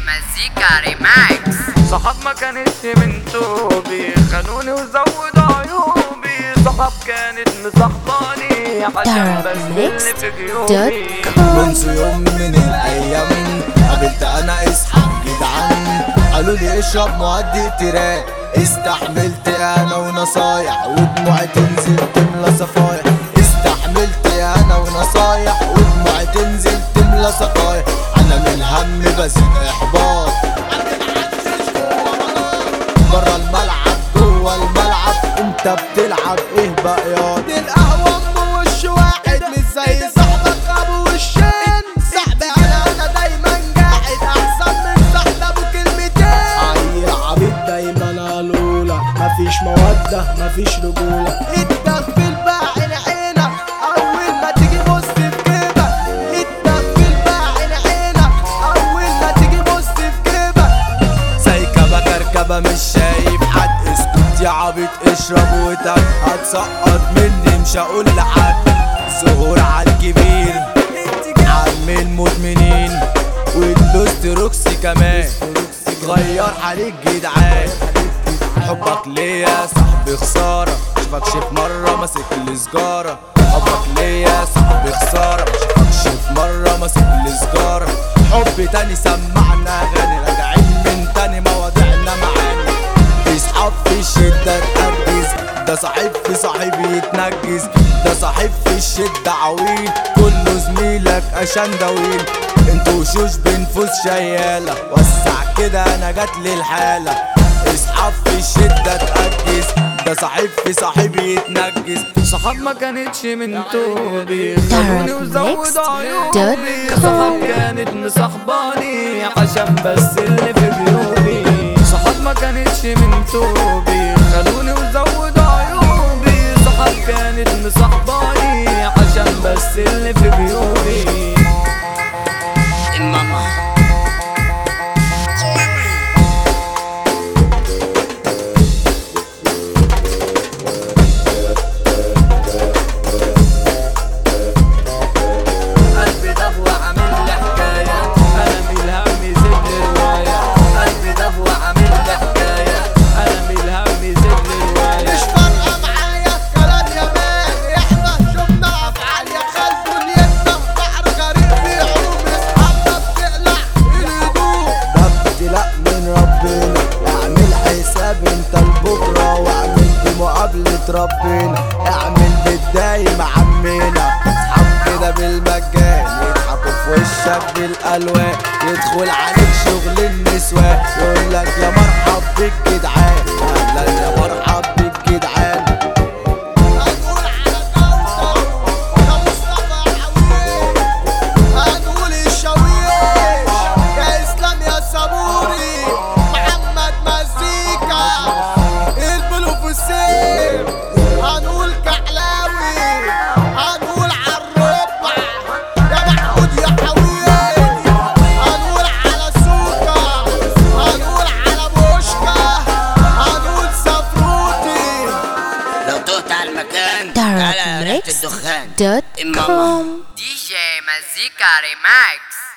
مزيكا ريماكس. صحاب ما كانتش من توبي، خانوني وزودوا عيوبي. صحاب كانت مصاحباني عشان بس اللي في جيوبي. منذ يوم من الايام قابلت انا اصحاب جدعان، قالوا لي اشرب مهدئ تراك. استحملت انا ونصايح ودموعي تنزل تملى صفايح. استحملت انا ونصايح ودموعي تنزل تملى صفايح. انا من الهم بزيد احباط، برا الملعب جوا الملعب انت بتلعب ايه بقياض؟ القهوة ام وش واحد مش زي صاحبك ابو وشين. صاحبي انا دايما قاعد احسن من صاحب ابو كلمتين. اي عبيط دايما قالولك مفيش مودة مفيش رجولة. اتدخل بقى عينك اول ما تيجي بص في جيبك. اتدخل بقى عينك اول ما تيجي بص في جيبك. زي كبا كركبة مش شايف حد، اسكت يا عبيط اشرب وتك. هتسقط مني مش هقول لحد. ظهور عالكبير عم المدمنين واللوست روكسي كمان. غير عليك جدعان، حبك ليا يا صاحبي خسارة. مشفكش في مرة ماسك لي سجارة. حبك ليا يا صاحبي خسارة، مشفكش في مرة ماسك لي سجارة. حب تاني سمعنا اغاني، راجعين من تاني مواضيعنا معانا. اصحاب في الشدة تنجز، ده صاحب في صاحب يتنجز. ده صاحب في الشدة عويل، كله زميلك عشان دويل. انتوا وشوش بنفوس شيالة، وسع كده انا جاتلي الحالة. اصحاب في الشدة تأجز، ده صاحب في صاحب يتنجز. صحاب ما كانتش من توبي، خانوني وزودوا عيوبي. صحاب كانت مصاحباني عشان بس اللي في جيوبي. صحاب ما كانتش من توبي، خانوني وزودوا عيوبي. صحاب كانت مصاحباني عشان بس اللي في جيوبي. ماما قلبي دب وعامل لي حكاية، أنا من الهم زد رواية. قلبي دب وعامل لي حكاية، أنا من الهم زد رواية. مش فارقة معايا الكلام يا مان، احنا شفنا افعال يا خال دنيتنا. بحر غريب في عروب اصحابنا بتقلع الهدوء. ده ابتلاء من ربنا، اعمل حساب انت لبكرة واعمل بمقابلة ربنا. اعمل بالدايم عمنا، اصحاب كده بالمجان يضحكوا في وشك بالالوان. يدخل عليك شغل النسوان يقولك يا مرحب بيك جدعان. اهلا يا مرحب بيك جدعان. هنقول على كوثر يا مصطفى حويل، هنقول الشاويش يا اسلام يا صبوري. محمد مزيكا البلوفسير، هنقول كحلاوي، هنقول عالربع يا محمود يا حويل. هنقول على سوكا، هنقول على بوشكا، هنقول سفروتي. لو تهت على المكان تعالى ريحة الدخان. ماما دي جي مزيكا ريماكس.